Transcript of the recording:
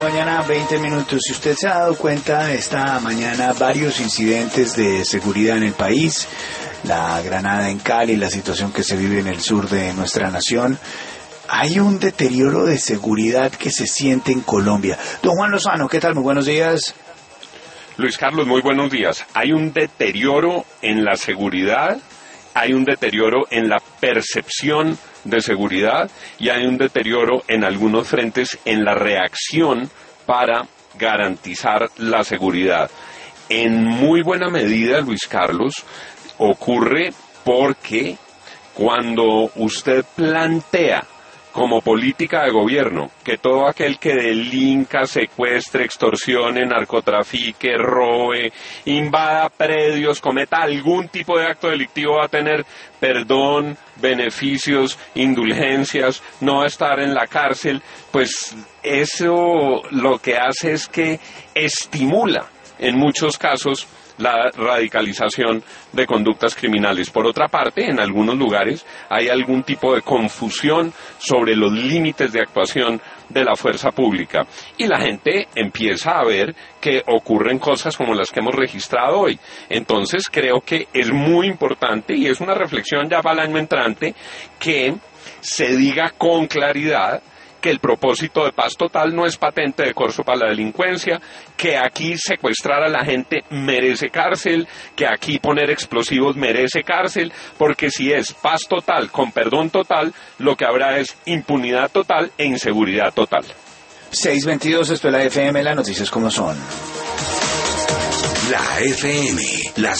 Mañana 20 minutos. Si usted se ha dado cuenta, esta mañana varios incidentes de seguridad en el país, la granada en Cali, la situación que se vive en el sur de nuestra nación. Hay un deterioro de seguridad que se siente en Colombia. Don Juan Lozano, ¿qué tal? Muy buenos días. Luis Carlos, muy buenos días. Hay un deterioro en la seguridad, hay un deterioro en la percepción de seguridad y hay un deterioro en algunos frentes en la reacción para garantizar la seguridad. En muy buena medida, Luis Carlos, ocurre porque cuando usted plantea como política de gobierno que todo aquel que delinca, secuestre, extorsione, narcotrafique, robe, invada predios, cometa algún tipo de acto delictivo va a tener perdón, beneficios, indulgencias, no va a estar en la cárcel, pues eso lo que hace es que estimula en muchos casos la radicalización de conductas criminales. Por otra parte, en algunos lugares hay algún tipo de confusión sobre los límites de actuación de la fuerza pública y la gente empieza a ver que ocurren cosas como las que hemos registrado hoy. Entonces creo que es muy importante y es una reflexión ya para el año entrante que se diga con claridad que el propósito de paz total no es patente de corso para la delincuencia, que aquí secuestrar a la gente merece cárcel, que aquí poner explosivos merece cárcel, porque si es paz total con perdón total, lo que habrá es impunidad total e inseguridad total. 6:22, esto es la FM, las noticias como son. La FM, las